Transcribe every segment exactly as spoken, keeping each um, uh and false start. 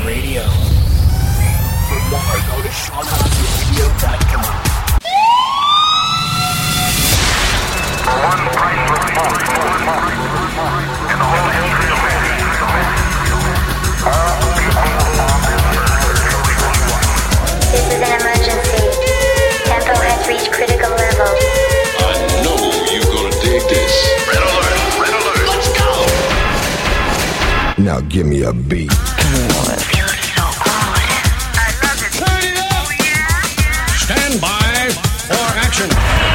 radio. For more, go to Shauna on the radio dot com. One priceless moment in the whole history of man. All people on this earth. This is an emergency. Tempo has reached critical level. I know you're gonna dig this. Red alert! Red alert! Let's go! Now give me a beat. Stand by for action.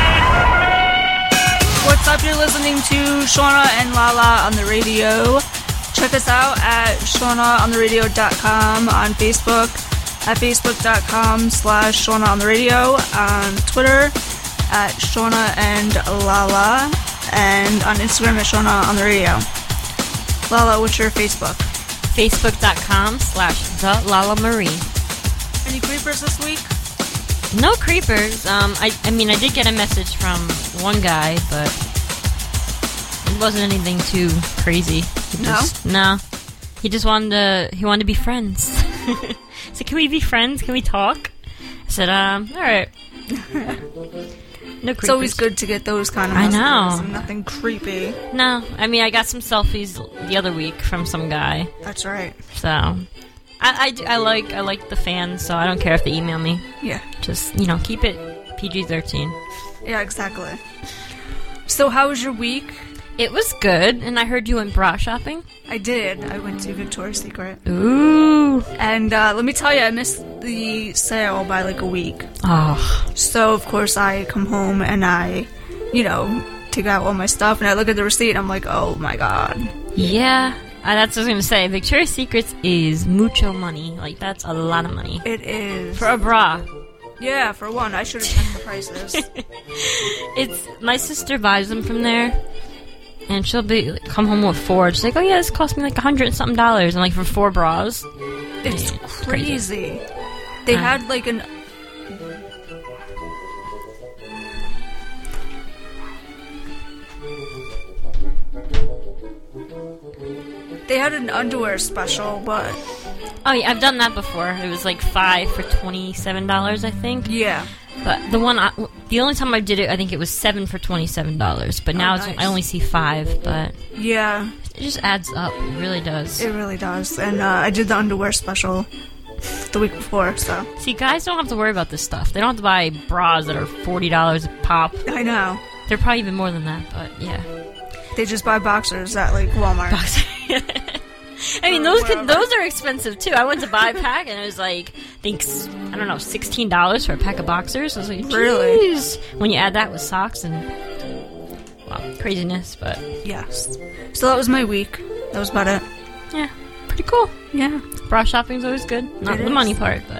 What's up? You're listening to Shauna and Lala on the radio. Check us out at Shauna on the radio dot com on Facebook, at facebook dot com slash Shauna on the radio, on Twitter at Shauna and Lala, and on Instagram at Shauna on the radio. Lala, what's your Facebook? facebook dot com slash the Lala Marie. Any creepers this week? No creepers. Um, I, I mean, I did get a message from one guy, but it wasn't anything too crazy. He No? Just, no. He just wanted to. He wanted to be friends. So can we be friends? Can we talk? I said, um, all right. No creepers. It's always good to get those kind of I messages. know. And nothing creepy. No, I mean, I got some selfies the other week from some guy. That's right. So, I, I, do- I like I like the fans, so I don't care if they email me. Yeah. Just, you know, keep it P G thirteen. Yeah, exactly. So how was your week? It was good, and I heard you went bra shopping. I did. I went to Victoria's Secret. Ooh. And uh, let me tell you, I missed the sale by like a week. Oh. So, of course, I come home and I, you know, take out all my stuff, and I look at the receipt, and I'm like, oh my god. Yeah. Uh, that's what I was going to say. Victoria's Secrets is mucho money. Like, that's a lot of money. It is. For a bra. Yeah, for one. I should have checked the prices. It's, my sister buys them from there. And she'll be come home with four. She's like, "Oh yeah, this cost me like a hundred and something dollars." And like for four bras, It's yeah, crazy. They Uh. had like an. They had an underwear special, but Oh yeah, I've done that before. It was like five for twenty-seven dollars, I think. yeah. But the one, I, the only time I did it, I think it was seven for twenty-seven dollars. But now Oh, it's, nice. I only see five. But Yeah, it just adds up. It really does. it really does. And uh, I did the underwear special the week before, so. See, guys don't have to worry about this stuff. They don't have to buy bras that are forty dollars a pop. I know. They're probably even more than that. But yeah. They just buy boxers at like Walmart. I mean, Or those could, whatever. those are expensive too. I went to buy a pack and it was like, I think s- I don't know, sixteen dollars for a pack of boxers. I was like, Really? jeez. When you add that with socks and well, craziness, but Yes. So that was my week. That was about it. yeah, pretty cool. Yeah. Bra shopping's always good. Not It the is. money part, but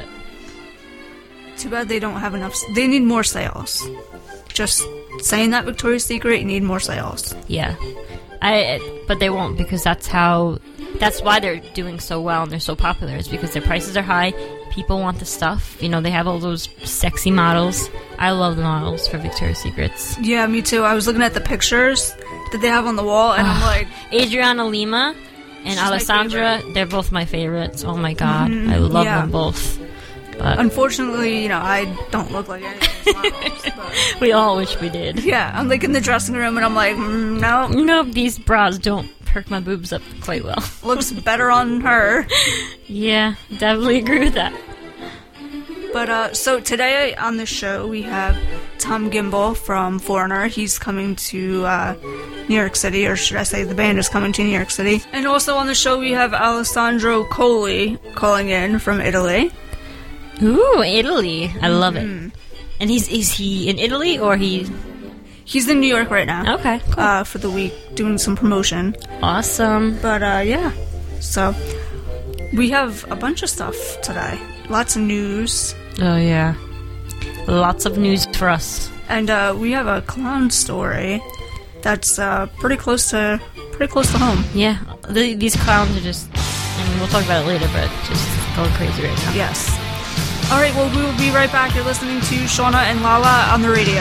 Too bad they don't have enough. s- They need more sales. Just saying that, Victoria's Secret, you need more sales. yeah. I but they won't because that's how that's why they're doing so well and they're so popular. It's because their prices are high. People want the stuff. You know, they have all those sexy models. I love the models for Victoria's Secrets. Yeah, me too. I was looking at the pictures that they have on the wall, and I'm like, Adriana Lima and She's my Alessandra, they're both my favorites. Oh my god, Mhm, I love yeah. them both. But unfortunately, you know, I don't look like any of those models. But we all wish we did. yeah, I'm like in the dressing room, and I'm like, mm, no, No, these bras don't perk my boobs up quite well. looks better on her. Yeah, definitely agree with that. But uh, so today on the show we have Tom Gimbel from Foreigner. He's coming to uh, New York City, or should I say, the band is coming to New York City. And also on the show we have Alessandro Colli calling in from Italy. Ooh, Italy. I love Mm-hmm. it. And he's is he in Italy or he He's in New York right now. Okay, cool. Uh, for the week, doing some promotion. Awesome. But uh, yeah, so we have a bunch of stuff today. Lots of news. Oh yeah. Lots of news for us. And uh, we have a clown story that's uh, pretty close to pretty close to home. Yeah, the, these clowns are just, I mean, we'll talk about it later, but just going crazy right now. Yes. All right, well, we will be right back. You're listening to Shauna and Lala on the radio.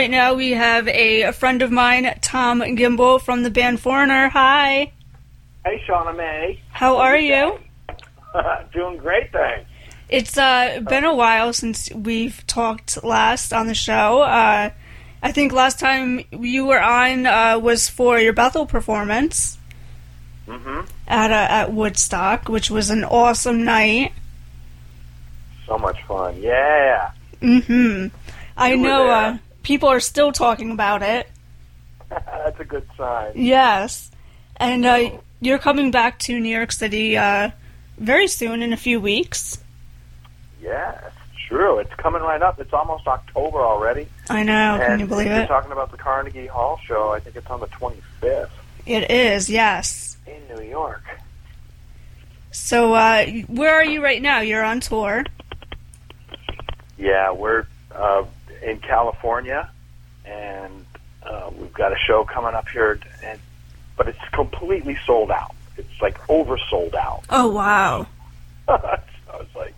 right now we have a, a friend of mine, Tom Gimbel from the band Foreigner. Hi. Hey, Shauna May. How are you? Doing great, thanks. It's uh, been a while since we've talked last on the show. Uh, I think last time you were on uh, was for your Bethel performance Mm-hmm. at uh, at Woodstock, which was an awesome night. So much fun. Yeah. Mm-hmm. I You were know there. uh, people are still talking about it. That's a good sign. Yes. And uh, you're coming back to New York City uh, very soon, in a few weeks. Yeah, it's true. It's coming right up. It's almost October already. I know. Can and you believe you're it? talking about the Carnegie Hall show. I think it's on the twenty-fifth It is, yes. in New York. So, uh, where are you right now? You're on tour. Yeah, we're uh, in California, and uh, we've got a show coming up here, and but it's completely sold out. It's like oversold out. Oh, wow. So it's like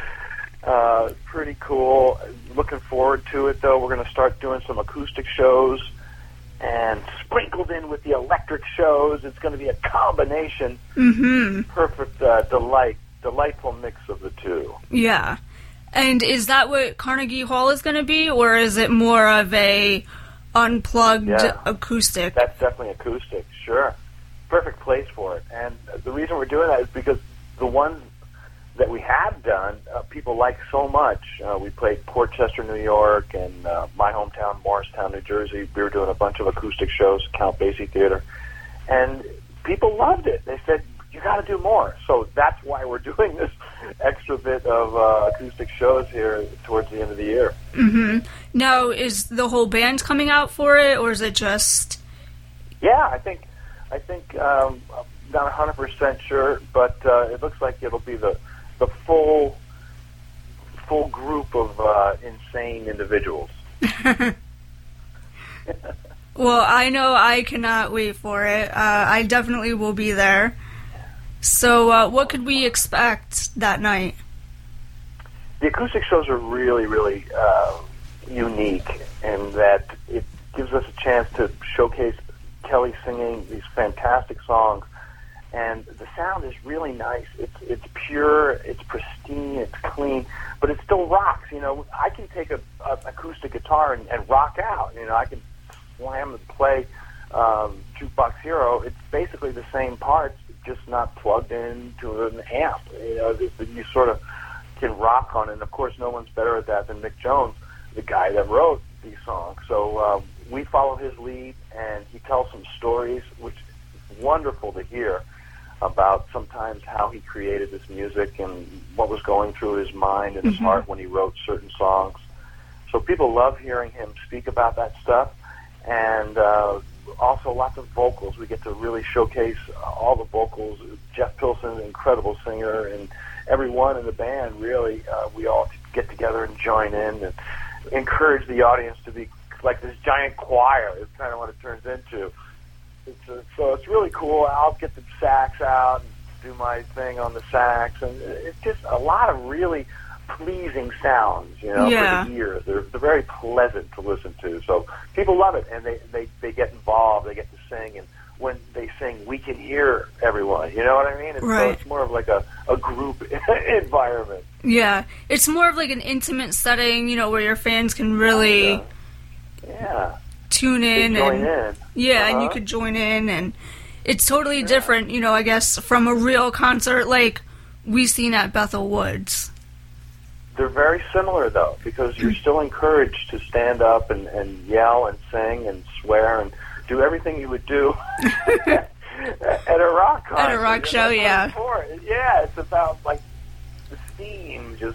uh, pretty cool. Looking forward to it, though. We're going to start doing some acoustic shows, and sprinkled in with the electric shows, it's going to be a combination, Mm-hmm. perfect uh, delight, delightful mix of the two. Yeah. And is that what Carnegie Hall is going to be, or is it more of a unplugged Yeah. acoustic? That's definitely acoustic, sure. Perfect place for it. And the reason we're doing that is because the ones that we have done, uh, people like so much. Uh, we played Port Chester, New York, and uh, my hometown, Morristown, New Jersey. We were doing a bunch of acoustic shows, Count Basie Theater. And people loved it. They said, you got to do more. So that's why we're doing this extra bit of uh, acoustic shows here towards the end of the year. Mm-hmm. Now, is the whole band coming out for it, or is it just... Yeah, I think I think um, I'm not one hundred percent sure, but uh, it looks like it'll be the the full full group of uh, insane individuals. Well, I know I cannot wait for it. Uh, I definitely will be there. So, uh, what could we expect that night? The acoustic shows are really, really uh, unique in that it gives us a chance to showcase Kelly singing these fantastic songs, and the sound is really nice. It's it's pure, it's pristine, it's clean, but it still rocks. You know, I can take a, a acoustic guitar and, and rock out. You know, I can slam and play um, Jukebox Hero. It's basically the same parts, just not plugged into an amp. You know, that you sort of can rock on it. And of course, no one's better at that than Mick Jones, the guy that wrote these songs. So um, we follow his lead, and he tells some stories, which is wonderful to hear about sometimes how he created this music and what was going through his mind and his Mhm. heart when he wrote certain songs. So people love hearing him speak about that stuff, and uh, also lots of vocals. We get to really showcase all the vocals. Jeff Pilson, an incredible singer, and everyone in the band, really, uh, we all get together and join in and encourage the audience to be like this giant choir. It's kind of what it turns into. It's a, so it's really cool. I'll get the sax out and do my thing on the sax, and it's just a lot of really pleasing sounds, you know, Yeah. for the ear. They're, they're very pleasant to listen to. So people love it, and they, they, they get involved. They get to sing, and when they sing, we can hear everyone. You know what I mean? It's, Right. so it's more of like a, a group environment. Yeah, it's more of like an intimate setting, you know, where your fans can really Uh, yeah. tune in They join and in. yeah, and you Uh-huh. could join in, and it's totally different, you know, I guess, from a real concert like we seen at Bethel Woods. They're very similar, though, because you're still encouraged to stand up and, and yell and sing and swear and do everything you would do at a rock concert. At a rock show, You know, yeah. that's what it's for. Yeah, it's about, like, the steam just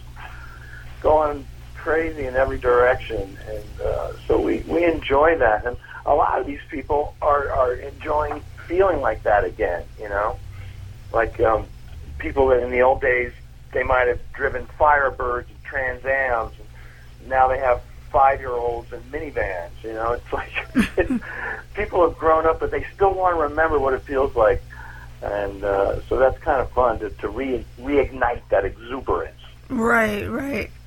going crazy in every direction. And uh, so we, we enjoy that. And a lot of these people are, are enjoying feeling like that again, you know? Like um, people that in the old days, they might have driven Firebirds and Trans Ams, and now they have five-year-olds and minivans. You know, it's like it's, people have grown up, but they still want to remember what it feels like, and uh, so that's kind of fun to, to re reignite that exuberance. Right, right.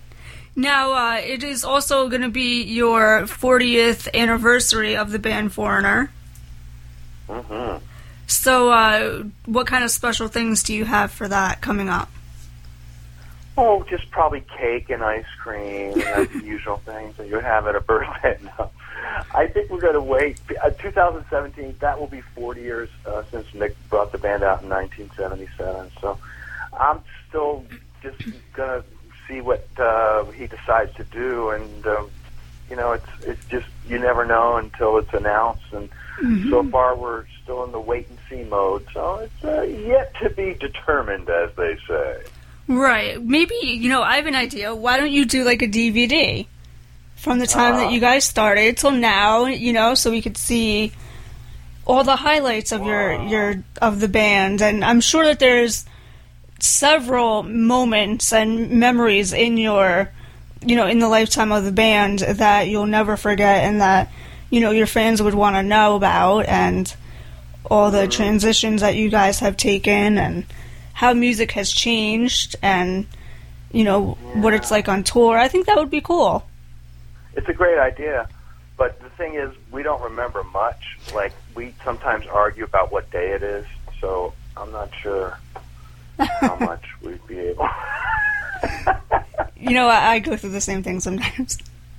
Now, uh, it is also going to be your fortieth anniversary of the band Foreigner. Mm-hmm. So, uh, what kind of special things do you have for that coming up? Oh, just probably cake and ice cream, and that's the usual things that you have at a birthday. No. I think we're going to wait. Uh, twenty seventeen, that will be forty years uh, since Mick brought the band out in nineteen seventy-seven. So I'm still just going to see what uh, he decides to do, and um, you know, it's it's just you never know until it's announced. And mm-hmm. so far, we're still in the wait and see mode. So it's uh, yet to be determined, as they say. Right. Maybe, you know, I have an idea. Why don't you do like a D V D from the time uh, that you guys started till now, you know, so we could see all the highlights of wow. your, your of the band. And I'm sure that there's several moments and memories in your, you know, in the lifetime of the band that you'll never forget and that, you know, your fans would want to know about, and all the transitions that you guys have taken and how music has changed and, you know, yeah. what it's like on tour. I think that would be cool. It's a great idea, but the thing is, we don't remember much. Like, we sometimes argue about what day it is, so I'm not sure how much we'd be able. You know, I, I go through the same thing sometimes.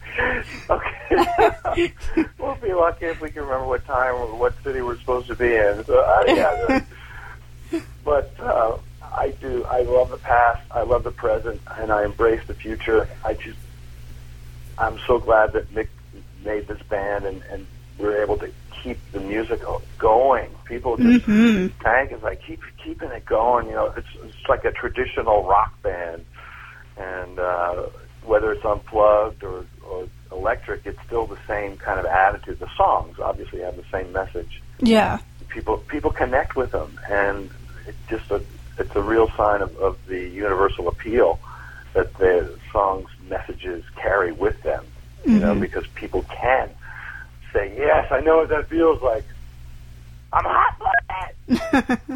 Okay. We'll be lucky if we can remember what time or what city we're supposed to be in. So, uh, yeah. But uh, I do. I love the past. I love the present, and I embrace the future. I just, I'm so glad that Mick made this band, and, and we're able to keep the music going. People just, mm-hmm. Tank is like, keep keeping it going. You know, it's it's like a traditional rock band, and uh, whether it's unplugged or, or electric, it's still the same kind of attitude. The songs obviously have the same message. Yeah. People people connect with them, and it's just a it's a real sign of, of the universal appeal that the songs' messages carry with them. You mm-hmm. know, because people can say, "Yes, I know what that feels like. I'm hot for that."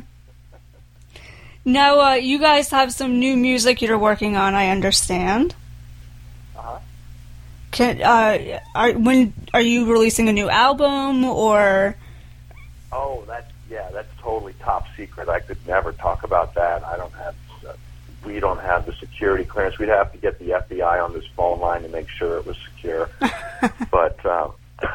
Now, uh, you guys have some new music you're working on, I understand. Uh-huh. Can uh, are when are you releasing a new album or? Oh, that's yeah, that's totally top secret. I could never talk about that. I don't have, uh, we don't have the security clearance. We'd have to get the F B I on this phone line to make sure it was secure. But um,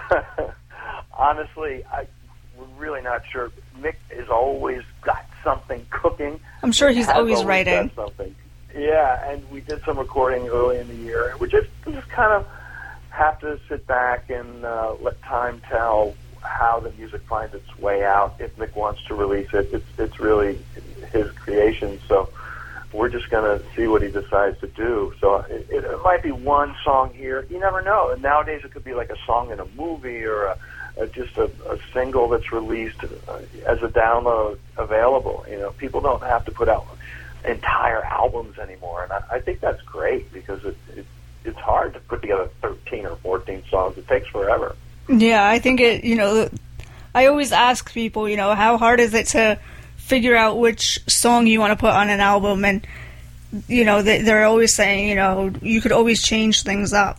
honestly, I, we're really not sure. Mick has always got something cooking. I'm sure he's always, always writing. Something. Yeah, and we did some recording early in the year. We just, we just kind of have to sit back and uh, let time tell how the music finds its way out. If Mick wants to release it, it's it's really his creation. So we're just going to see what he decides to do. So it, it, it might be one song here. You never know. And nowadays it could be like a song in a movie or a, a, just a, a single that's released uh, as a download available. You know, people don't have to put out entire albums anymore, and I, I think that's great because it, it it's hard to put together thirteen or fourteen songs. It takes forever. Yeah, I think it, you know, I always ask people, you know, how hard is it to figure out which song you want to put on an album, and, you know, they, they're always saying, you know, you could always change things up.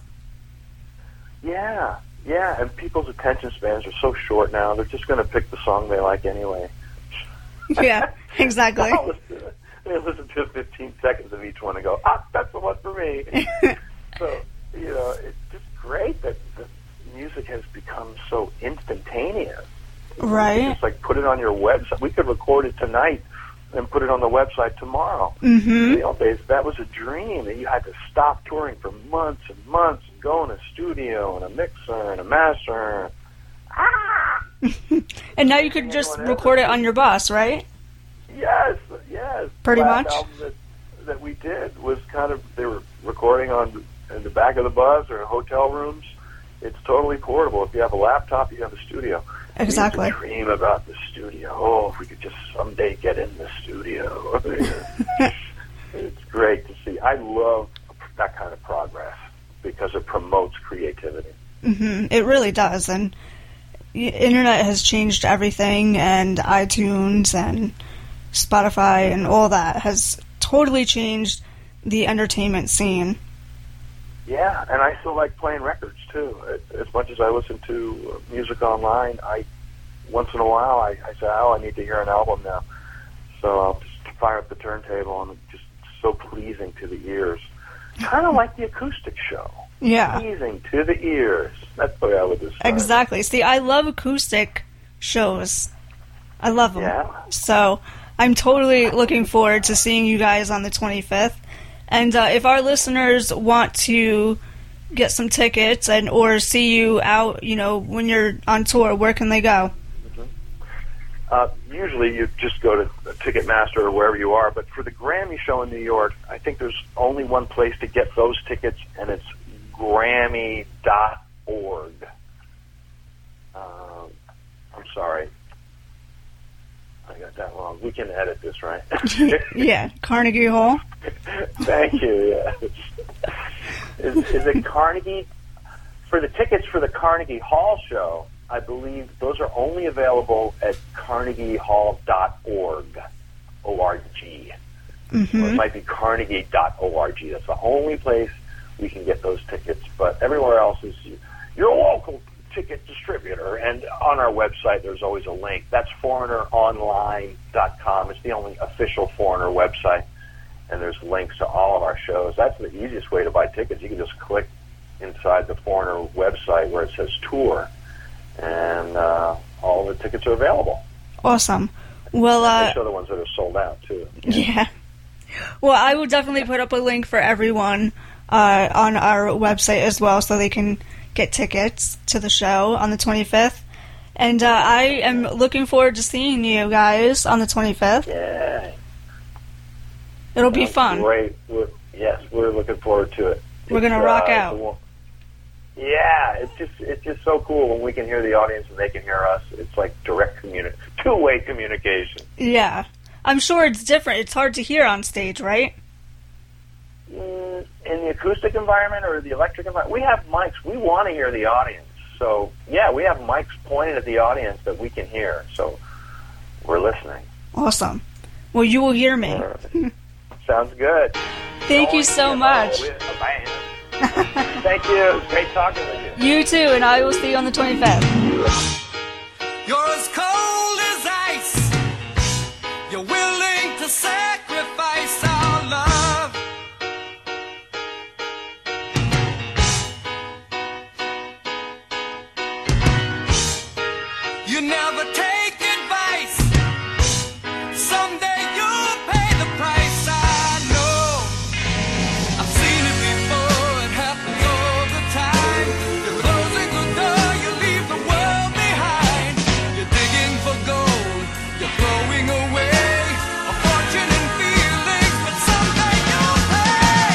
Yeah, yeah, and people's attention spans are so short now, they're just going to pick the song they like anyway. Yeah, exactly. They listen to fifteen seconds of each one and go, ah, that's the one for me. So, you know, it's just great that the music has become so instantaneous. Right. You just like put it on your website. We could record it tonight and put it on the website tomorrow. Mm-hmm. In the old days, that was a dream that you had to stop touring for months and months and go in a studio and a mixer and a master. Ah! And now you could just record it on your bus, right? Yes, yes. Pretty the last much. Album that, that we did was kind of, they were recording on in the back of the bus or in hotel rooms. It's totally portable. If you have a laptop, you have a studio. Exactly. We used to dream about the studio. Oh, if we could just someday get in the studio. It's great to see. I love that kind of progress because it promotes creativity. Mm-hmm. It really does. And the internet has changed everything, and iTunes and Spotify and all that has totally changed the entertainment scene. Yeah, and I still like playing records too. As, as much as I listen to music online, I once in a while I, I say, "Oh, I need to hear an album now." So I'll just fire up the turntable, and it's just so pleasing to the ears. Kind of like the acoustic show. Yeah. Pleasing to the ears. That's the way I would describe it. Exactly. See, I love acoustic shows. I love them. Yeah. So I'm totally looking forward to seeing you guys on the twenty-fifth. And uh, if our listeners want to get some tickets and or see you out, you know, when you're on tour, where can they go? Mm-hmm. Uh, usually you just go to Ticketmaster or wherever you are, but for the Grammy show in New York, I think there's only one place to get those tickets, and it's Grammy dot org. Um, I'm sorry. I got that wrong. We can edit this, right? Yeah, Carnegie Hall. Thank you, yeah. Is, is it Carnegie? For the tickets for the Carnegie Hall show, I believe those are only available at carnegie hall dot org, O R G. Mm-hmm. Or it might be carnegie dot org. That's the only place we can get those tickets. But everywhere else is your local ticket distributor. And on our website, there's always a link. That's foreigner online dot com. It's the only official Foreigner website. And there's links to all of our shows. That's the easiest way to buy tickets. You can just click inside the Foreigner website where it says tour, and uh, all the tickets are available. Awesome. Well, uh, they show the ones that are sold out, too. Yeah. Well, I will definitely put up a link for everyone uh, on our website as well, so they can get tickets to the show on the twenty-fifth. And uh, I am looking forward to seeing you guys on the twenty-fifth. Yeah. It'll be Sounds fun. Great. We're, yes, we're looking forward to it. We're going to It's, rock uh, out. it's a- Yeah, it's just it's just so cool when we can hear the audience and they can hear us. It's like direct communi- two-way communication. Yeah. I'm sure it's different. It's hard to hear on stage, right? Mm, in the acoustic environment or the electric environment, we have mics. We want to hear the audience. So, yeah, we have mics pointed at the audience that we can hear. So, we're listening. Awesome. Well, you will hear me. Right. Sounds good. Thank you so much. Thank you. It was great talking with you. You too, and I will see you on the twenty-fifth. You're as cold as ice. You're willing to sacrifice our love. You never take advice. Someday you'll pay the price. I know. I've seen it before. It happens all the time. You're closing the door. You leave the world behind. You're digging for gold. You're throwing away a fortune and feelings, but someday you'll pay.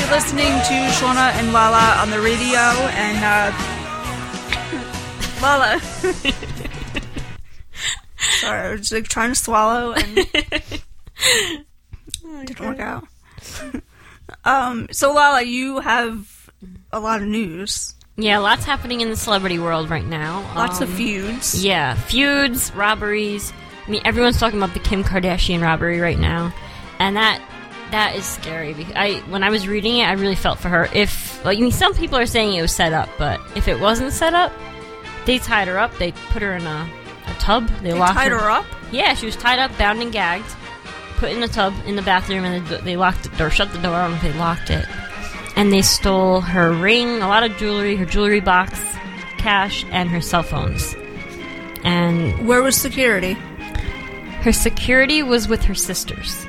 listening to Shauna and Lala on the radio, and uh, Lala. Sorry, I was like trying to swallow and oh, didn't work out. um, so Lala, you have a lot of news. Yeah, lots happening in the celebrity world right now. Lots um, of feuds. Yeah, feuds, robberies. I mean, everyone's talking about the Kim Kardashian robbery right now, and that that is scary. Because I, when I was reading it, I really felt for her. If, like, I mean, some people are saying it was set up, but if it wasn't set up, they tied her up. They put her in a, a tub. They, They locked tied her up? Yeah, she was tied up, bound and gagged, put in a tub in the bathroom, and they, they locked it, or shut the door, and they locked it. And they stole her ring, a lot of jewelry, her jewelry box, cash, and her cell phones. And where was security? Her security was with her sisters.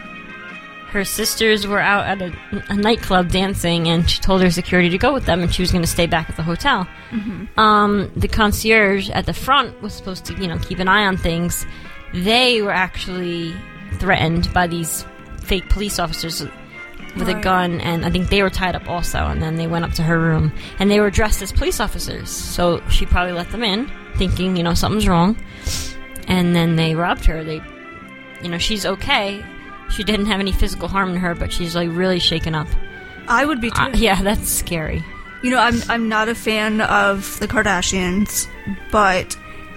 Her sisters were out at a, a nightclub dancing, and she told her security to go with them, and she was going to stay back at the hotel. Mm-hmm. Um, the concierge at the front was supposed to, you know, keep an eye on things. They were actually threatened by these fake police officers with right. a gun, and I think they were tied up also, and then they went up to her room, and they were dressed as police officers, so she probably let them in, thinking, you know, something's wrong, and then they robbed her. They, you know, she's okay. She didn't have any physical harm to her, but she's, like, really shaken up. I would be, too. Uh, yeah, that's scary. You know, I'm I'm not a fan of the Kardashians, but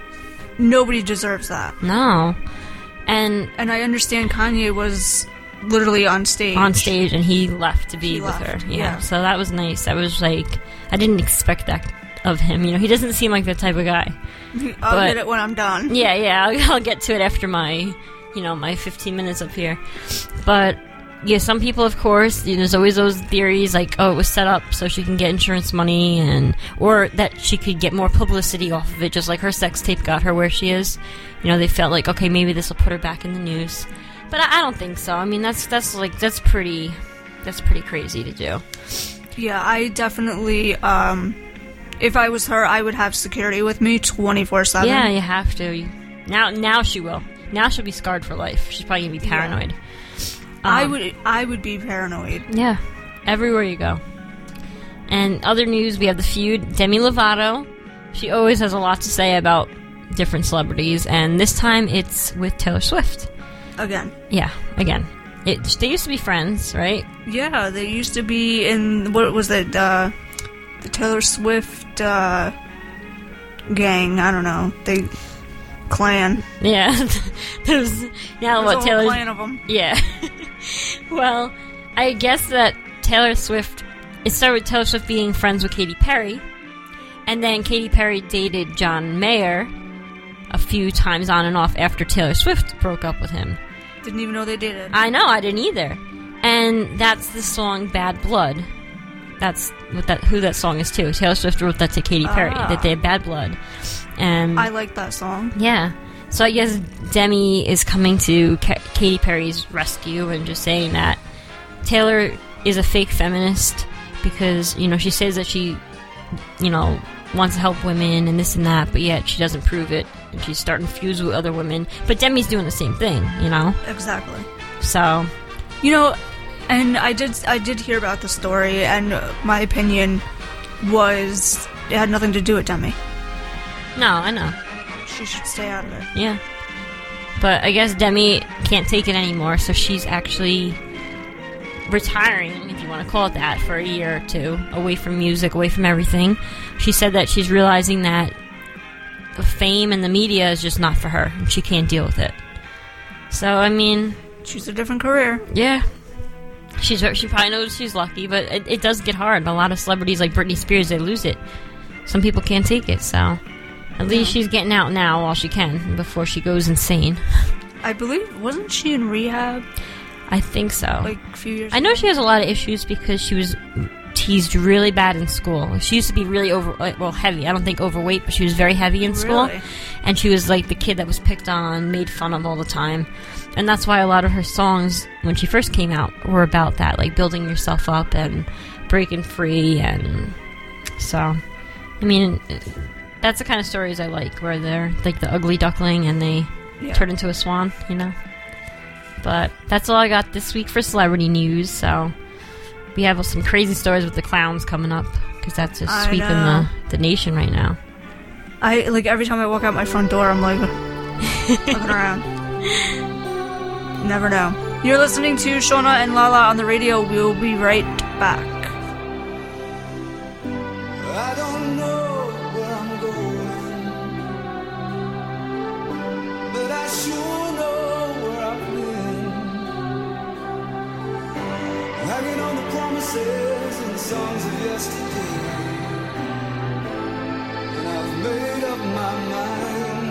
nobody deserves that. No. And and I understand Kanye was literally on stage. On stage, and he left to be He with left, her. Yeah. yeah. So that was nice. That was, like, I didn't expect that of him. You know, he doesn't seem like that type of guy. I'll but, get it when I'm done. Yeah, yeah, I'll, I'll get to it after my... you know, my fifteen minutes up here. But, yeah, some people, of course, you know, there's always those theories, like, oh, it was set up so she can get insurance money, and or that she could get more publicity off of it, just like her sex tape got her where she is. You know, they felt like, okay, maybe this will put her back in the news. But I, I don't think so. I mean, that's, that's like, that's pretty, that's pretty crazy to do. Yeah, I definitely, um, if I was her, I would have security with me twenty-four seven. Yeah, you have to. You, now, now she will. Now she'll be scarred for life. She's probably gonna be paranoid. Yeah. Um, I would I would be paranoid. Yeah. Everywhere you go. And other news, we have the feud. Demi Lovato. She always has a lot to say about different celebrities, and this time it's with Taylor Swift. Again. Yeah, again. It, they used to be friends, right? Yeah, they used to be in, what was it, uh, the Taylor Swift, uh, gang, I don't know. They... clan. Yeah. There's now There's what a whole Taylor clan of them. Yeah. Well, I guess that Taylor Swift, it started with Taylor Swift being friends with Katy Perry, and then Katy Perry dated John Mayer a few times on and off after Taylor Swift broke up with him. Didn't even know they did it. I know, I didn't either. And that's the song Bad Blood. That's what that who that song is too. Taylor Swift wrote that to Katy Perry, Ah. that they had Bad Blood. And I like that song. yeah. So I guess Demi is coming to Ka- Katy Perry's rescue and just saying that Taylor is a fake feminist because, you know, she says that she, you know, wants to help women and this and that, but yet she doesn't prove it. And she's starting feuds with other women. But Demi's doing the same thing, you know? Exactly. So, you know, and I did I did hear about the story, and my opinion was it had nothing to do with Demi. no, I know. She should stay out of it. Yeah. But I guess Demi can't take it anymore, so she's actually retiring, if you want to call it that, for a year or two, away from music, away from everything. She said that she's realizing that the fame and the media is just not for her, and she can't deal with it. So, I mean... Choose a different career. Yeah. She's She probably knows she's lucky, but it, it does get hard. A lot of celebrities like Britney Spears, they lose it. Some people can't take it, so... At least she's getting out now while she can, before she goes insane. I believe, wasn't she in rehab? I think so. Like, a few years I know ago? she has a lot of issues because she was teased really bad in school. She used to be really over, like, well, heavy. I don't think overweight, but she was very heavy in school. Really? And she was like the kid that was picked on, made fun of all the time. And that's why a lot of her songs, when she first came out, were about that, like building yourself up and breaking free. And so, I mean, that's the kind of stories I like, where they're like the ugly duckling and they Yeah. turn into a swan, you know? But that's all I got this week for celebrity news, so we have some crazy stories with the clowns coming up because that's just I sweeping know. the, the nation right now. I like every time I walk out my front door, I'm like looking around. Never know. You're listening to Shona and Lala on the radio. We'll be right back. I don't know where I'm going, but I sure know where I've been. Hanging on the promises and songs of yesterday, and I've made up my mind.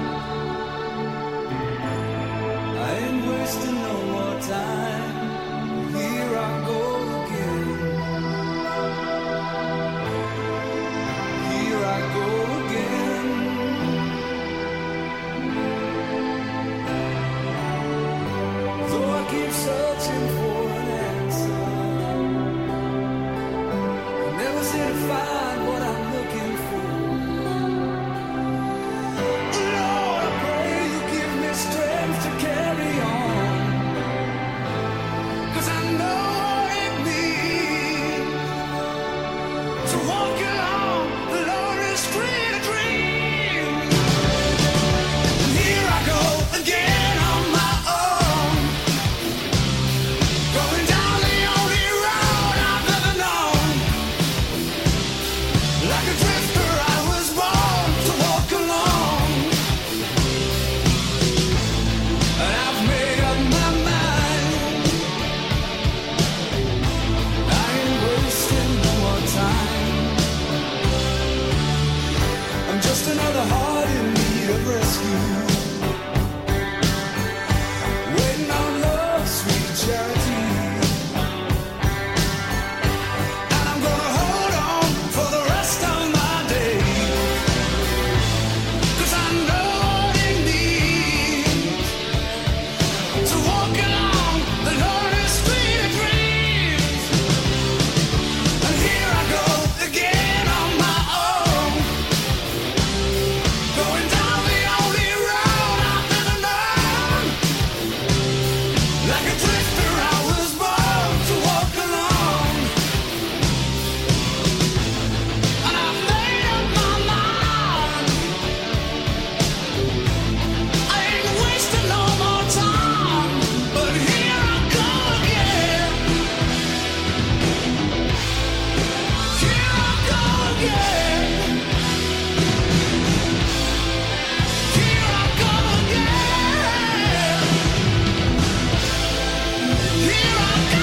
I ain't wasting no more time. Here I go again. Here I go again. Though I keep searching for an answer, I never seem to find what I'm looking for. Lord, I pray you give me strength to carry on, 'cause I know what it means to walk along the lonely street of dreams. Here I go again on my own, going down the only road I've ever known. Like a drifter, I was born to walk alone, and I've made up my mind. I ain't wasting no more time. I'm just another heart in need of rescue, waiting on love's sweet charity. And I'm gonna hold on for the rest of my days, 'cause I know what it means to walk along the lonely street of dreams. And here I go again on my own, going down the only road I've ever known. Like a drifter, I was born to walk alone, and I've made up my mind. I ain't wasting no more time, but here I go again. Here I go again. Here I go again. Here I go.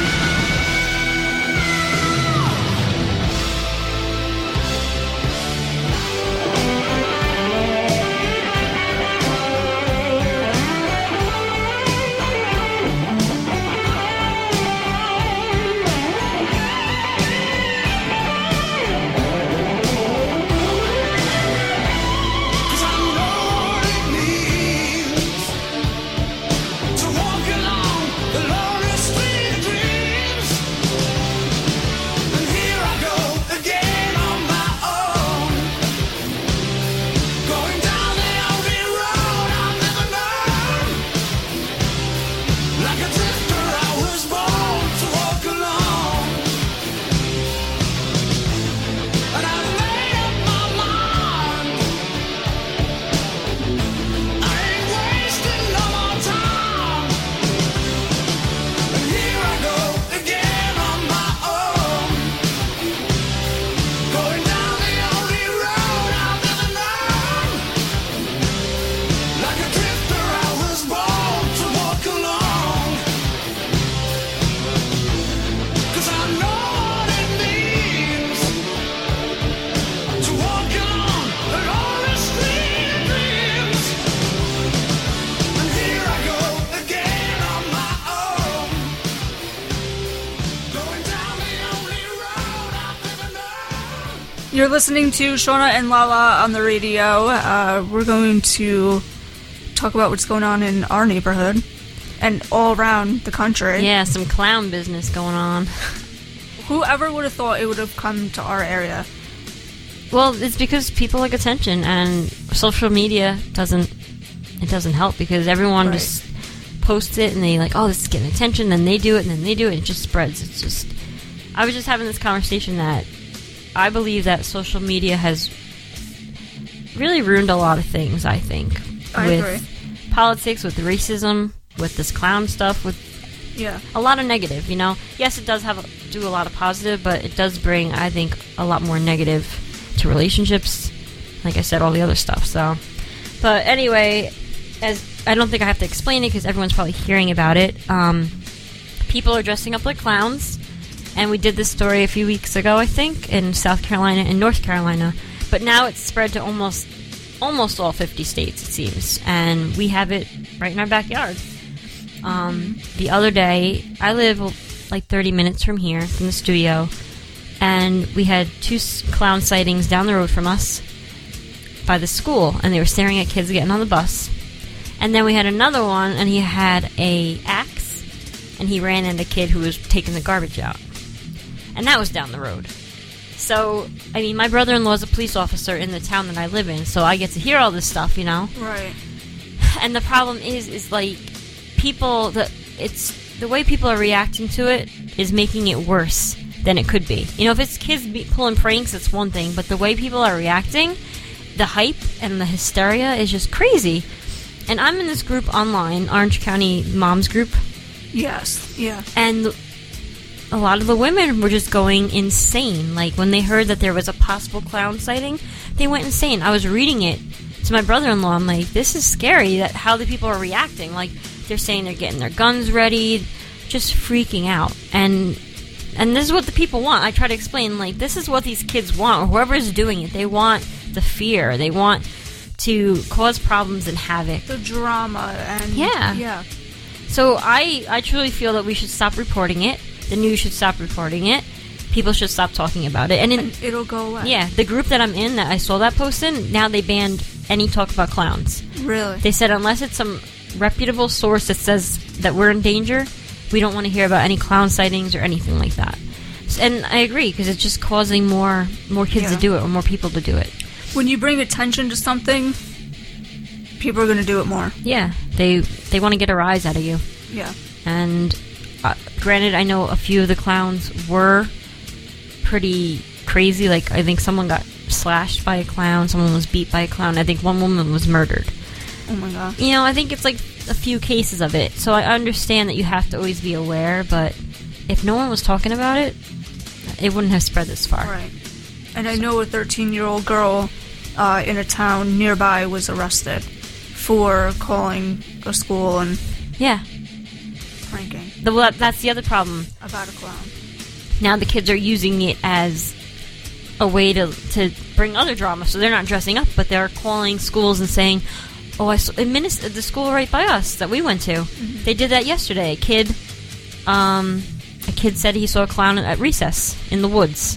Cause I know what it means to walk along the lonely street of dreams. And here I go again on my own, going down the only road I've never known. Like a drifter, I was born to walk alone, and I've made up my mind. I ain't wasting no more time. And here I go again on my own, going down the only road I've ever known. Like a drifter, I was born to walk alone, 'cause I know what it means to walk along the lonely street of dreams. And here I go again on my own, going down the only road I've ever known. You're listening to Shona and Lala on the radio. Uh, we're going to talk about what's going on in our neighborhood and all around the country. Yeah, some clown business going on. Whoever would have thought it would have come to our area? Well, it's because people like attention, and social media doesn't. It doesn't help because everyone Right. just posts it and they like, oh, this is getting attention. Then they do it, and then they do it. And it just spreads. It's just I was just having this conversation that I believe that social media has really ruined a lot of things, I think. I with agree. politics, with racism, with this clown stuff, with Yeah. a lot of negative, you know? Yes, it does have a, do a lot of positive, but it does bring, I think, a lot more negative to relationships. Like I said, all the other stuff, so. But anyway, as I don't think I have to explain it because everyone's probably hearing about it. Um, people are dressing up like clowns, and we did this story a few weeks ago, I think, in South Carolina and North Carolina. But now it's spread to almost almost all fifty states, it seems, and we have it right in our backyard. Um, the other day, I live like thirty minutes from here, from the studio, and we had two s- clown sightings down the road from us by the school, and they were staring at kids getting on the bus. And then we had another one, and he had a axe, and he ran into a kid who was taking the garbage out. And that was down the road. So, I mean, my brother-in-law is a police officer in the town that I live in, so I get to hear all this stuff, you know? Right. And the problem is, is like, people, the, it's, the way people are reacting to it is making it worse than it could be. You know, if it's kids be pulling pranks, it's one thing, but the way people are reacting, the hype and the hysteria is just crazy. And I'm in this group online, Orange County Moms Group, Yes. Yeah. and a lot of the women were just going insane. Like, when they heard that there was a possible clown sighting, they went insane. I was reading it to my brother-in-law. I'm like, this is scary, that how the people are reacting. Like, they're saying they're getting their guns ready, just freaking out. And and this is what the people want. I try to explain, like, this is what these kids want, or whoever is doing it. They want the fear. They want to cause problems and havoc. The drama and Yeah. yeah. So I, I truly feel that we should stop reporting it. The news should stop reporting it. People should stop talking about it. And, in, And it'll go away. yeah, the group that I'm in that I saw that post in, now they banned any talk about clowns. Really. They said unless it's some reputable source that says that we're in danger, we don't want to hear about any clown sightings or anything like that. S- And I agree, because it's just causing more more kids Yeah. to do it, or more people to do it. When you bring attention to something, people are going to do it more. Yeah, they they want to get a rise out of you. Yeah. And uh, granted, I know a few of the clowns were pretty crazy. Like, I think someone got slashed by a clown, someone was beat by a clown. I think one woman was murdered. Oh my god. You know, I think it's like a few cases of it. So I understand that you have to always be aware, but if no one was talking about it, it wouldn't have spread this far. Right. And I know a thirteen-year-old girl uh, in a town nearby was arrested for calling a school and Yeah. pranking The, well, that's the other problem. about a clown. Now the kids are using it as a way to to bring other drama. So they're not dressing up, but they're calling schools and saying, "Oh, I saw administ- the school right by us that we went to. Mm-hmm. They did that yesterday. A kid, um, a kid said he saw a clown at recess in the woods,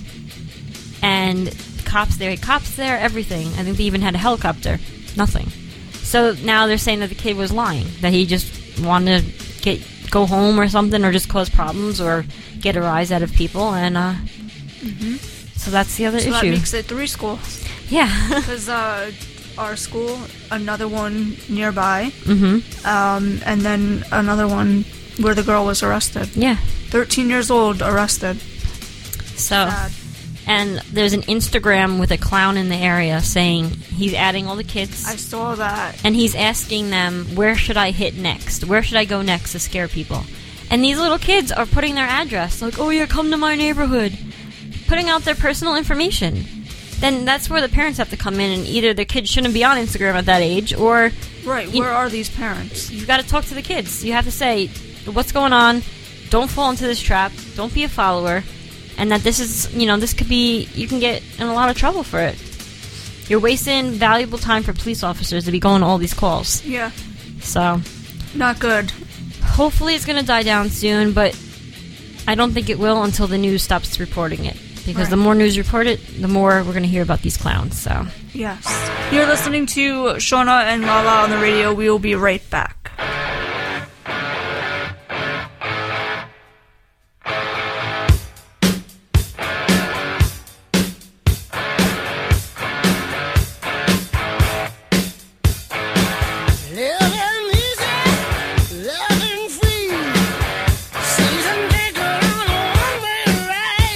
and cops there, cops there, everything. I think they even had a helicopter. Nothing. So now they're saying that the kid was lying, that he just wanted to get go home or something, or just cause problems, or get a rise out of people, and uh, so that's the other So that issue. makes it three schools. Yeah. Because uh, our school, another one nearby, mm-hmm. um, and then another one where the girl was arrested. Yeah. thirteen years old, arrested. So, Sad. and there's an Instagram with a clown in the area saying he's adding all the kids, I saw that. and he's asking them, where should I hit next? Where should I go next to scare people? And these little kids are putting their address, like, oh yeah, come to my neighborhood, putting out their personal information. Then that's where the parents have to come in, and either the kids shouldn't be on Instagram at that age, or Right, You- where are these parents? you've got to talk to the kids. You have to say, what's going on? Don't fall into this trap. Don't be a follower. And that this is, you know, this could be, you can get in a lot of trouble for it. You're wasting valuable time for police officers to be going to all these calls. Yeah, So, not good. hopefully it's going to die down soon, but I don't think it will until the news stops reporting it. Because Right. the more news report it, the more we're going to hear about these clowns, so. Yes. You're listening to Shauna and Lala on the radio. We will be right back. Living easy, loving free. Season ticket on a one-way ride.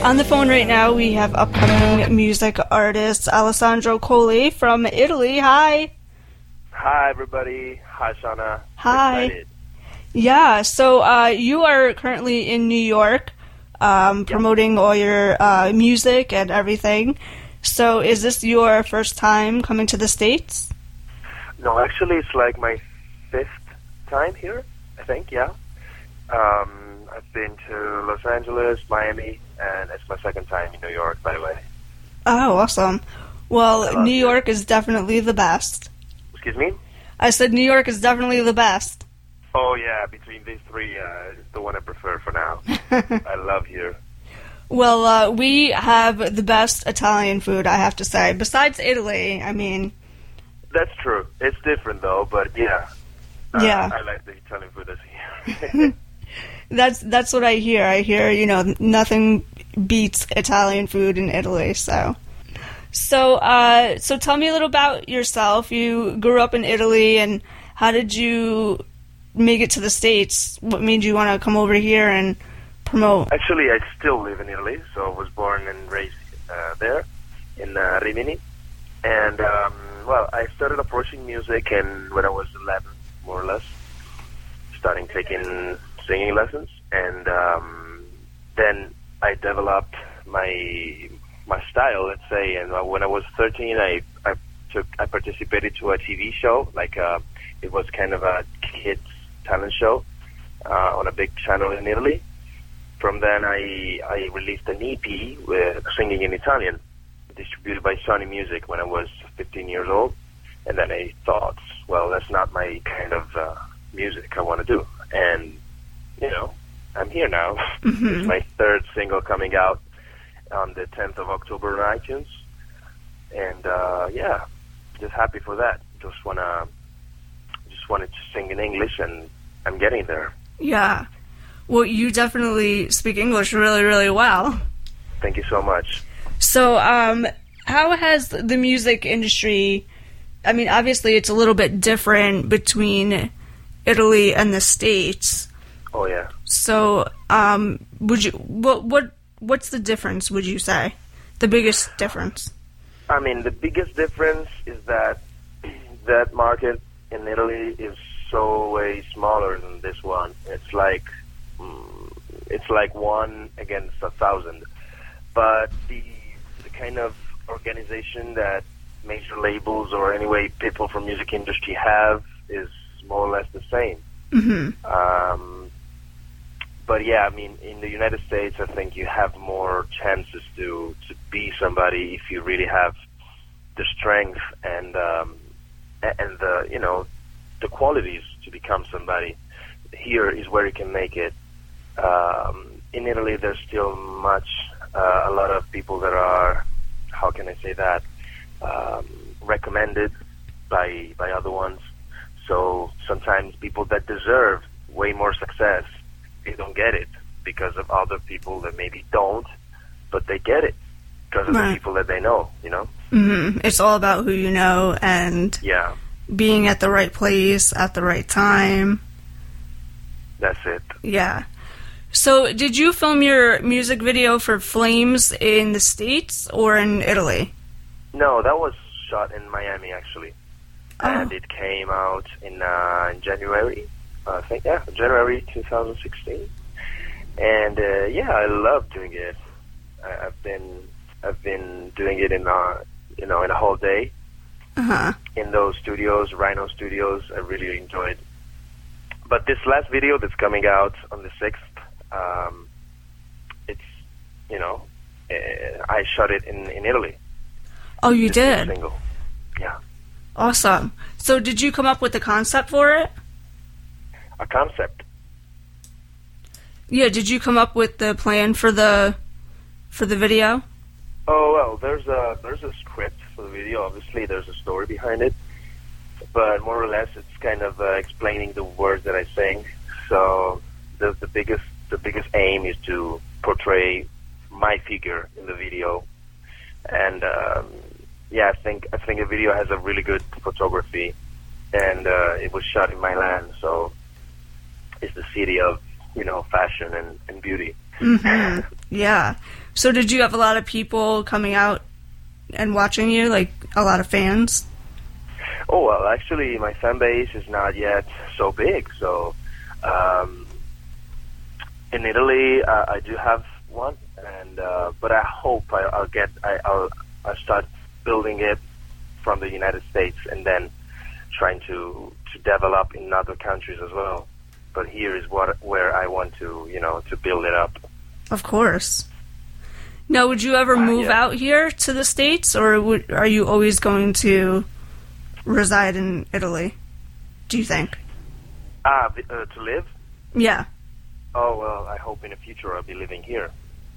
On the phone right now, we have upcoming music artist Alessandro Colli from Italy. Hi. Hi, everybody. Hi, Shauna. Hi. Excited. Yeah, so uh, you are currently in New York, um, promoting all your uh, music and everything. So is this your first time coming to the States? No, actually, it's like my fifth time here, I think, yeah. Um, I've been to Los Angeles, Miami, and it's my second time in New York, by the way. Oh, awesome. Well, New York is definitely the best. Excuse me? I said New York is definitely the best. Oh, yeah, between these three, uh, it's the one I prefer for now. I love here. Well, uh, we have the best Italian food, I have to say. Besides Italy, I mean... That's true. It's different, though, but yeah. Uh, Yeah. I like the Italian food that's here. That's that's what I hear. I hear, you know, nothing beats Italian food in Italy, so... So, uh, so tell me a little about yourself. You grew up in Italy, and how did you make it to the States? What made you want to come over here and promote? Actually, I still live in Italy, so I was born and raised uh, there in uh, Rimini. And, um, well, I started approaching music and when I was eleven, more or less, starting taking singing lessons. And um, then I developed my my style, let's say. And uh, when I was thirteen, I, I took I participated to a T V show, like uh, it was kind of a kids talent show uh, on a big channel in Italy. From then, I I released an E P with singing in Italian, distributed by Sony Music when I was fifteen years old. And then I thought, well, that's not my kind of uh, music I want to do. And, you know, I'm here now. Mm-hmm. It's my third single coming out on the tenth of October on iTunes. And, uh, yeah, just happy for that. Just want to, just wanted to sing in English, and I'm getting there. Yeah. Well, you definitely speak English really, really well. Thank you so much. So, um, how has the music industry, I mean, obviously it's a little bit different between Italy and the States. Oh, yeah. So, um, would you, what, what, what's the difference, would you say? The biggest difference? I mean, the biggest difference is that that market in Italy is so way smaller than this one. It's like, mm, it's like one against a thousand. But the the kind of organization that major labels or anyway people from music industry have is more or less the same. Mm-hmm. Um, but yeah, I mean, in the United States, I think you have more chances to, to be somebody if you really have the strength and um, and the you know the qualities to become somebody. Here is where you can make it. Um, in Italy, there's still much uh, a lot of people that are, how can I say that, um, recommended by by other ones. So sometimes people that deserve way more success, they don't get it because of other people that maybe don't, but they get it because of Right. the people that they know, you know? Mm-hmm. It's all about who you know and Yeah, being at the right place at the right time. that's it. Yeah. So, did you film your music video for Flames in the States or in Italy? No, that was shot in Miami, actually. Oh. And it came out in, uh, in January, I think, yeah, January twenty sixteen. And, uh, yeah, I love doing it. I, I've been I've been doing it in, uh, you know, in a whole day. Uh-huh. In those studios, Rhino Studios. I really enjoyed. But this last video that's coming out on the sixth, um, it's, you know, uh, I shot it in, in Italy. Oh, you This new did? Single. Yeah. Awesome. So, did you come up with the concept for it? A concept. Yeah, did you come up with the plan for the for the video? Oh, well, there's a, there's a script for the video. Obviously, there's a story behind it. But more or less, it's kind of uh, explaining the words that I sing. So the the biggest the biggest aim is to portray my figure in the video, and um, yeah, I think I think the video has a really good photography, and uh, it was shot in Milan, so it's the city of you know fashion and, and beauty. Mm-hmm. Yeah. So did you have a lot of people coming out and watching you, like a lot of fans? Oh, well, actually, my fan base is not yet so big. So um, in Italy, uh, I do have one, and uh, but I hope I, I'll get, I, I'll, I'll start building it from the United States, and then trying to to develop in other countries as well. But here is what where I want to, you know, to build it up. Of course. Now, would you ever move uh, yeah. out here to the States, or would, are you always going to reside in Italy, do you think? Ah, uh, to live? Yeah. Oh, well, I hope in the future I'll be living here.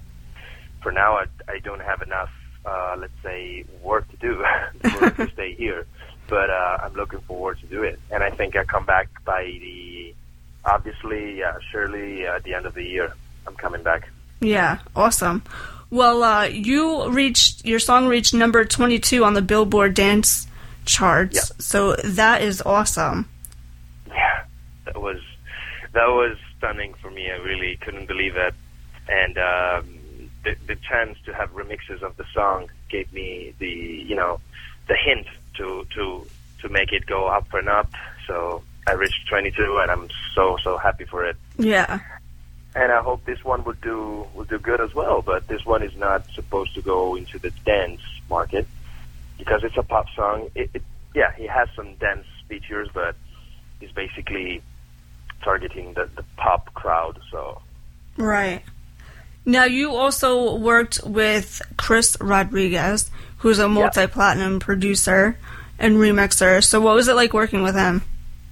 For now, I, I don't have enough, uh, let's say, work to do for, to stay here. But uh, I'm looking forward to do it. And I think I come back by the, obviously, yeah, surely uh, at the end of the year, I'm coming back. Yeah, awesome. Well, uh, you reached, your song reached number twenty-two on the Billboard Dance charts. Yep. So that is awesome. Yeah, that was, that was stunning for me. I really couldn't believe it. And um, the, the chance to have remixes of the song gave me the, you know, the hint to, to, to make it go up and up. So I reached twenty-two, and I'm so, so happy for it. Yeah. And I hope this one would do will do good as well. But this one is not supposed to go into the dance market because it's a pop song. It, it, yeah, it has some dance features, but it's basically targeting the, the pop crowd. So right. Now, you also worked with Chris Rodriguez, who's a multi-platinum yeah. producer and remixer. So what was it like working with him?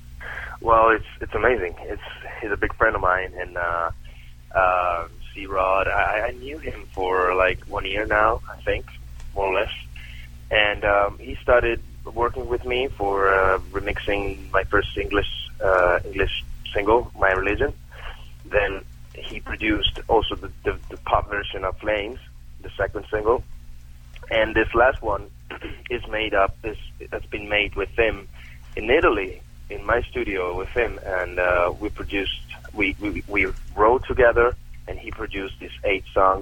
Well, it's it's amazing. It's he's a big friend of mine, and uh, uh, C-Rod, I, I knew him for like one year now, I think, more or less. And um, he started working with me for uh, remixing my first English uh, English single, My Religion. Then he produced also the, the, the pop version of Flames, the second single. And this last one is made up, is that's been made with him in Italy, in my studio with him, and uh, we produced, we, we we wrote together, and he produced these eight songs.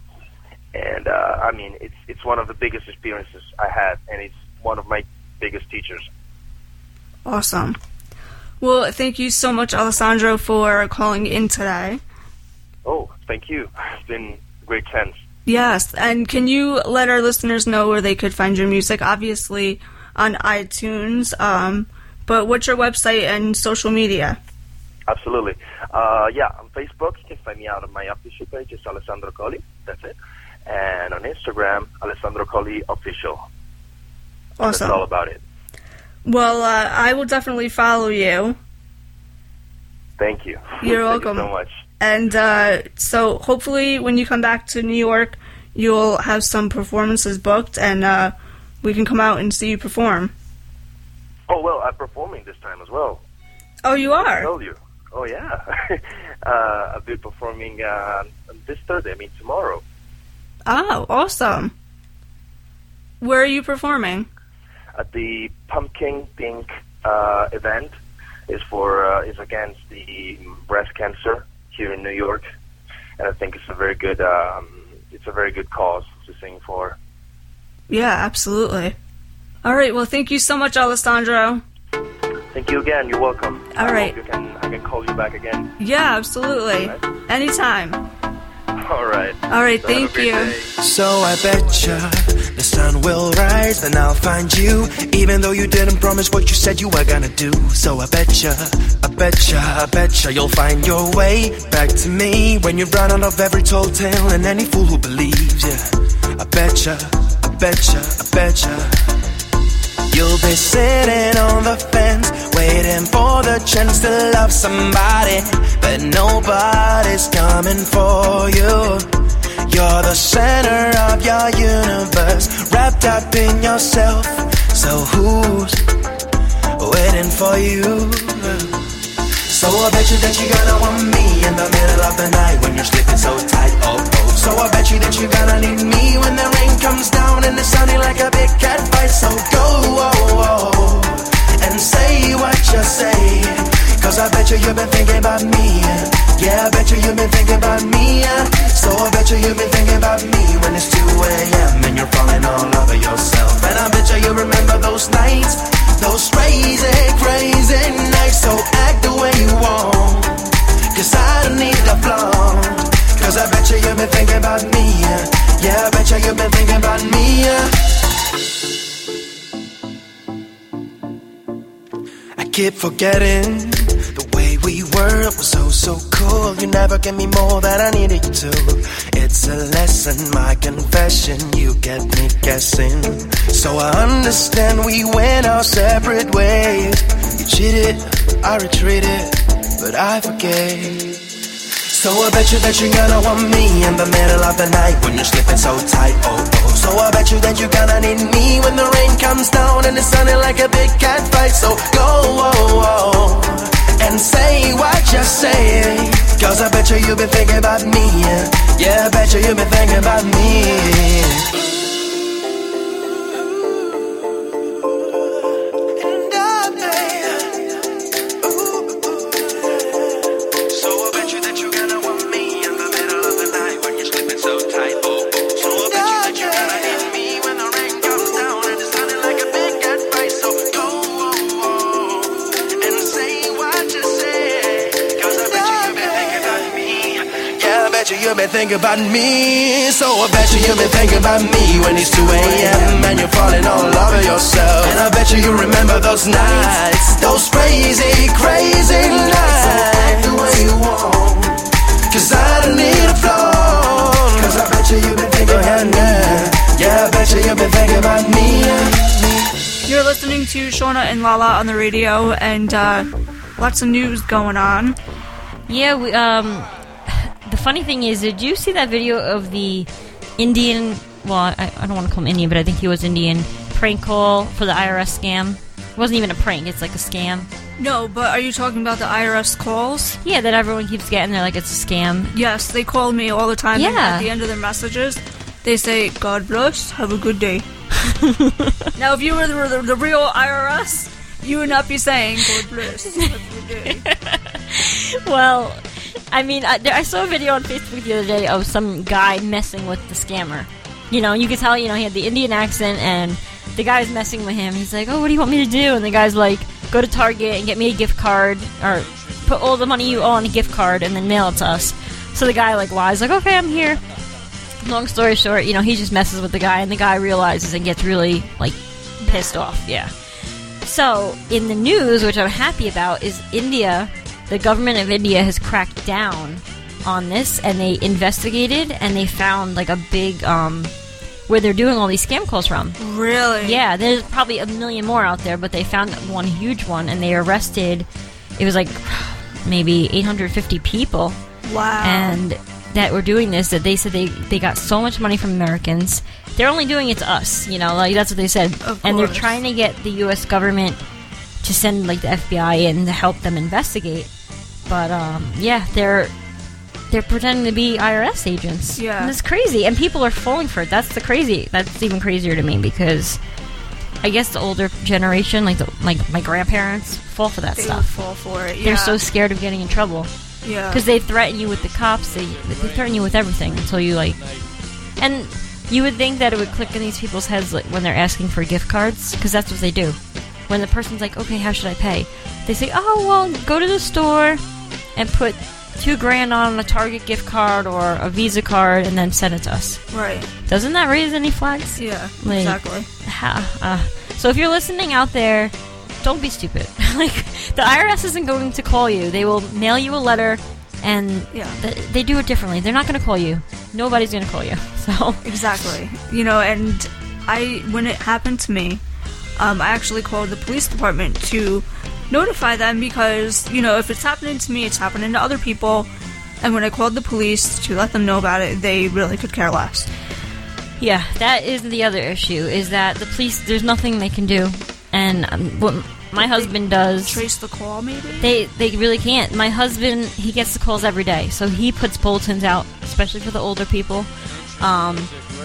And uh, I mean, it's it's one of the biggest experiences I had, and it's one of my biggest teachers. Awesome. Well, thank you so much, Alessandro, for calling in today. Oh, thank you. It's been a great chance. Yes, and can you let our listeners know where they could find your music? Obviously on iTunes, um, but what's your website and social media? Absolutely. Uh, yeah, on Facebook, you can find me out on my official page. It's Alessandro Colli. That's it. And on Instagram, Alessandro Colli Official. Awesome. That's all about it. Well, uh, I will definitely follow you. Thank you. You're Thank welcome. you so much. And uh, so hopefully when you come back to New York, you'll have some performances booked, and uh, we can come out and see you perform. Oh, well, I'm performing this time as well. Oh, you I are? told you. Oh, yeah. uh, I'll be performing uh, this Thursday, I mean tomorrow. Oh, awesome. Where are you performing? At the Pumpkin Pink uh, event. Is for uh, is against the breast cancer here in New York, and I think it's a very good um, it's a very good cause to sing for. Yeah, absolutely. All right. Well, thank you so much, Alessandro. Thank you again. You're welcome. All I right. hope you can I can call you back again. Yeah, absolutely. All right. Anytime. All right. All right. So thank have a great you. day. So I betcha the sun will rise, then I'll find you. Even though you didn't promise what you said you were gonna do. So I betcha, I betcha, I betcha you'll find your way back to me when you run out of every tall tale and any fool who believes. Yeah, I betcha, I betcha, I betcha. You'll be sitting on the fence, waiting for the chance to love somebody, but nobody's coming for you. You're the center of your universe, wrapped up in yourself. So who's waiting for you? So I bet you that you're gonna want me in the middle of the night when you're sleeping so tight. Oh, oh. So I bet you that you're gonna need me when the rain comes down and it's sounding like a big cat fight. So go, oh, oh, and say what you say, Cause I bet you you've been thinking about me. Yeah, I bet you you've been thinking about me. So I bet you you've been thinking about me when it's two a.m. and you're falling all over yourself. And I bet you you remember those nights, those crazy, crazy nights. So act the way you want, cause I don't need a flaw. Cause I bet you you've been thinking about me. Yeah, I bet you you've been thinking about me. I keep forgetting the way we were. It was so, so cool. You never gave me more than I needed you to. It's a lesson, my confession. You get me guessing. So I understand we went our separate ways. You cheated, I retreated, but I forgave. So I bet you that you're gonna want me in the middle of the night when you're sleeping so tight, oh oh. So I bet you that you're gonna need me when the rain comes down and it's sounding like a big cat fight. So go, oh, oh, and say what you say. Cause I bet you you've been thinking about me. Yeah, I bet you you've been thinking about me. You've been thinking about me, so I bet you you've been thinking about me when it's two a.m. and you're falling all over yourself. And I bet you you remember those nights, those crazy, crazy nights. So act the way you want, cause I don't need a flaw. Cause I bet you you've been thinking about me. Yeah, I bet you you've been thinking about me. You're listening to Shauna and Lala on the radio, and uh, lots of news going on. Yeah, we, um... the funny thing is, did you see that video of the Indian, well, I, I don't want to call him Indian, but I think he was Indian, prank call for the I R S scam? It wasn't even a prank, it's like a scam. No, but are you talking about the I R S calls? Yeah, that everyone keeps getting, they're like, it's a scam. Yes, they call me all the time. Yeah. And at the end of their messages, they say, God bless, have a good day. Now, if you were the, the, the real I R S, you would not be saying, God bless, have a good day. Well, I mean, I, I saw a video on Facebook the other day of some guy messing with the scammer. You know, you could tell, you know, he had the Indian accent, and the guy's messing with him. He's like, oh, what do you want me to do? And the guy's like, go to Target and get me a gift card, or put all the money you owe on a gift card and then mail it to us. So the guy, like, lies, like, okay, I'm here. Long story short, you know, he just messes with the guy, and the guy realizes and gets really, like, pissed off. Yeah. So, in the news, which I'm happy about, is India... the government of India has cracked down on this, and they investigated, and they found, like, a big, um, where they're doing all these scam calls from. Really? Yeah, there's probably a million more out there, but they found one huge one, and they arrested, it was like, maybe eight hundred fifty people. Wow. And that were doing this, that they said they, they got so much money from Americans. They're only doing it to us, you know, like, that's what they said. Of and they're course. trying to get the U S government to send, like, the F B I in to help them investigate. But, um, yeah, they're they're pretending to be I R S agents. Yeah. And it's crazy. And people are falling for it. That's the crazy. That's even crazier to me, because I guess the older generation, like the, like my grandparents, fall for that They stuff. would fall for it, yeah. They're so scared of getting in trouble. Yeah. Because they threaten you with the cops. They, they threaten you with everything until you, like... And you would think that it would click in these people's heads, like, when they're asking for gift cards, because that's what they do. When the person's like, okay, how should I pay? They say, oh, well, go to the store and put two grand on a Target gift card or a Visa card and then send it to us. Right. Doesn't that raise any flags? Yeah, Like, exactly. Ha, uh, so if you're listening out there, don't be stupid. Like, the I R S isn't going to call you. They will mail you a letter, and Yeah. th- they do it differently. They're not going to call you. Nobody's going to call you. So Exactly. You know, and I, when it happened to me, um, I actually called the police department to notify them, because, you know, if it's happening to me, it's happening to other people. And when I called the police to let them know about it, they really could care less. yeah, that is the other issue, is that the police, there's nothing they can do. And um, what my husband does... Trace the call, maybe? They they really can't. My husband, he gets the calls every day, so he puts bulletins out, especially for the older people. Um,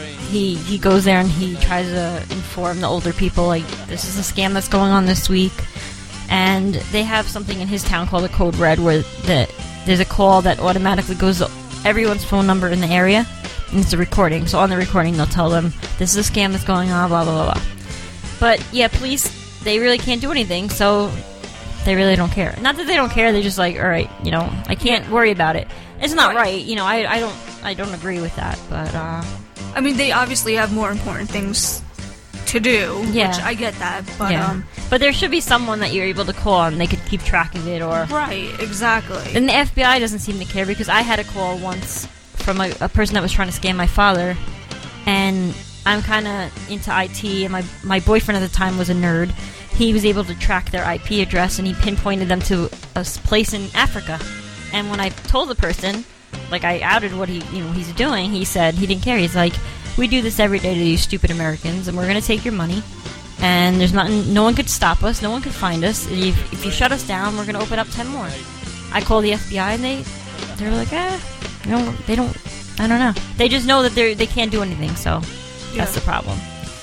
he he goes there and he tries to inform the older people, like, this is a scam that's going on this week. and they have something in his town called a code red, where the, there's a call that automatically goes to everyone's phone number in the area, and it's a recording. So on the recording, they'll tell them, this is a scam that's going on, blah, blah, blah, blah. But, yeah, police, they really can't do anything, so they really don't care. Not that they don't care, they're just like, all right, you know, I can't worry about it. It's not right, you know, I, I don't I don't agree with that, but, uh... I mean, they obviously have more important things to do, Yeah. which I get that, but, yeah. um... But there should be someone that you're able to call and they could keep track of it, or... Right, exactly. And the F B I doesn't seem to care, because I had a call once from a, a person that was trying to scam my father, and I'm kind of into I T, and my, my boyfriend at the time was a nerd. He was able to track their I P address, and he pinpointed them to a s- place in Africa. And when I told the person, like, I outed what he, you know, he's doing, he said he didn't care. He's like, we do this every day to these stupid Americans, and we're going to take your money. And there's nothing, no one could stop us, no one could find us. If, if you shut us down, we're going to open up ten more. I called the F B I, and they, they're like, eh, you know, they don't, I don't know. They just know that they they can't do anything, so Yeah. that's the problem.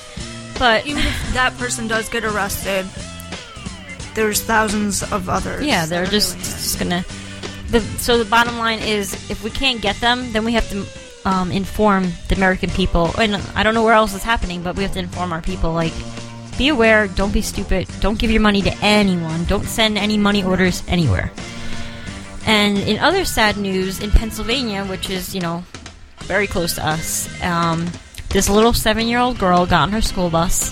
But even if that person does get arrested, there's thousands of others. yeah, they're that are just doing it. just gonna. The, so the bottom line is, if we can't get them, then we have to um, inform the American people. And I don't know where else it's happening, but we have to inform our people. Like, be aware. Don't be stupid. Don't give your money to anyone. Don't send any money orders anywhere. And in other sad news, in Pennsylvania, which is, you know, very close to us, um, this little seven-year-old girl got on her school bus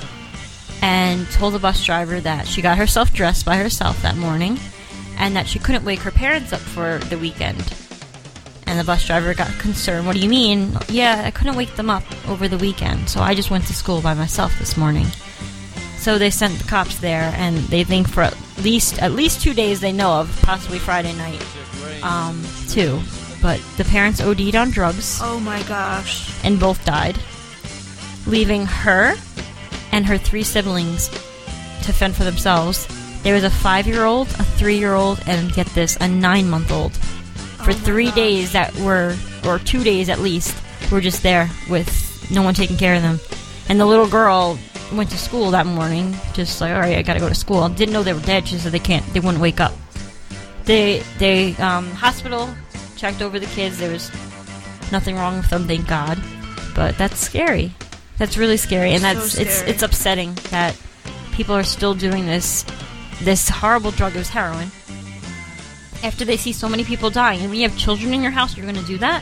and told the bus driver that she got herself dressed by herself that morning, and that she couldn't wake her parents up for the weekend. And the bus driver got concerned. What do you mean? Yeah, I couldn't wake them up over the weekend, so I just went to school by myself this morning. So they sent the cops there, and they think for at least at least two days they know of, possibly Friday night, um, too. But the parents O D'd on drugs. Oh my gosh. And both died, leaving her and her three siblings to fend for themselves. There was a five-year-old, a three-year-old, and get this, a nine-month-old. For Oh my three gosh. days that were, or two days at least, were just there with no one taking care of them. And the little girl went to school that morning, just like, all right, I gotta go to school. Didn't know they were dead. She said they can't, they wouldn't wake up. They, they, um, hospital checked over the kids. There was nothing wrong with them, thank God. But that's scary. That's really scary, and So that's it's scary. it's upsetting that people are still doing this this horrible drug. It was heroin. After they see so many people dying, and when you have children in your house, you're going to do that.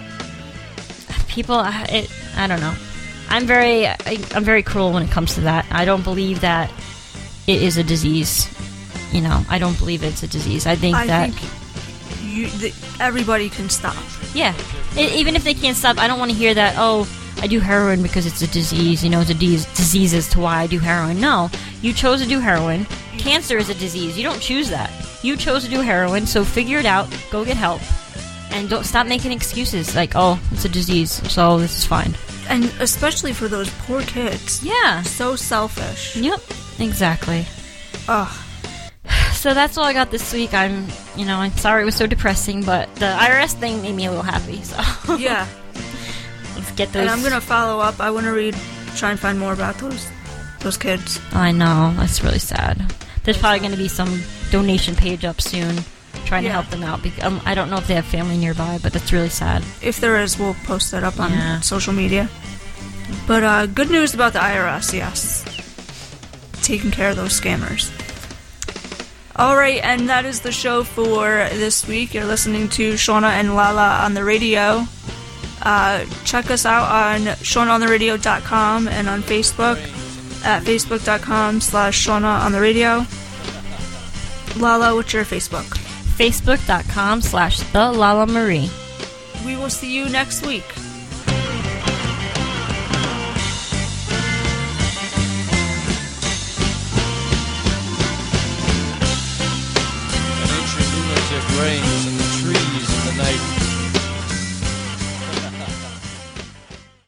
People, I- it, I don't know. I'm very, I, I'm very cruel when it comes to that. I don't believe that it is a disease. You know, I don't believe it's a disease. I think I that. think you, th- everybody can stop. Yeah. I even if they can't stop, I don't want to hear that, oh, I do heroin because it's a disease. You know, it's a de- disease as to why I do heroin. No. You chose to do heroin. Cancer is a disease. You don't choose that. You chose to do heroin, so figure it out. Go get help. And don't stop making excuses like, oh, it's a disease, so this is fine. And especially for those poor kids. Yeah. So selfish. Yep. Exactly. Ugh. So that's all I got this week. I'm, you know, I'm sorry it was so depressing, but the I R S thing made me a little happy, so. Yeah. Let's get those. And I'm gonna follow up. I want to read, try and find more about those, those kids. I know. That's really sad. There's probably going to be some donation page up soon trying to Yeah. help them out. Because, um, I don't know if they have family nearby, but that's really sad. If there is, we'll post that up on Yeah. social media. But uh, good news about the I R S, yes. Taking care of those scammers. Alright, and that is the show for this week. You're listening to Shauna and Lala on the radio. Uh, check us out on shauna on the radio dot com and on Facebook at facebook.com slash Shauna on the radio. Lala, what's your Facebook? Facebook.com slash the Lala Marie. We will see you next week.